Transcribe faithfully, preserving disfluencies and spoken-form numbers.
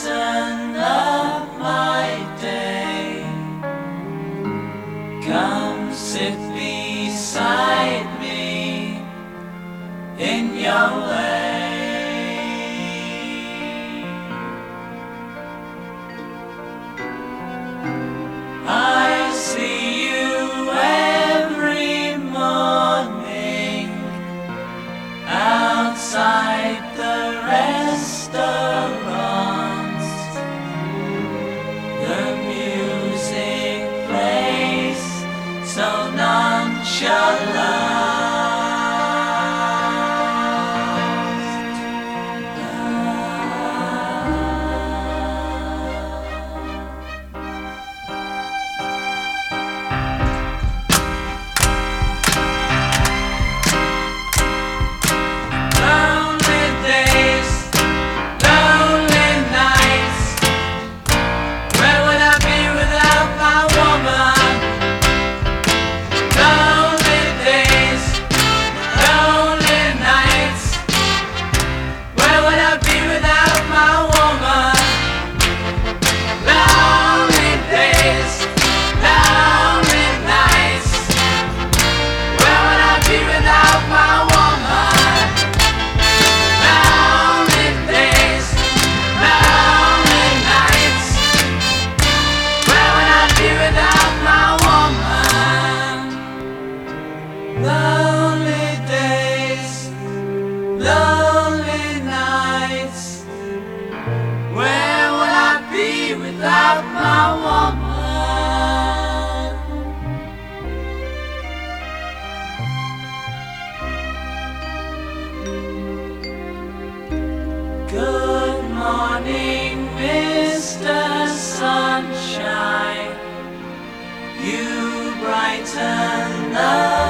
brighten up my day. Come sit beside me in your way. I see you every morning outside the restaurants. The music plays so nonchalant. Lonely days, lonely nights. Where would I be without my woman? Good morning, Mister Sunshine. You brighten up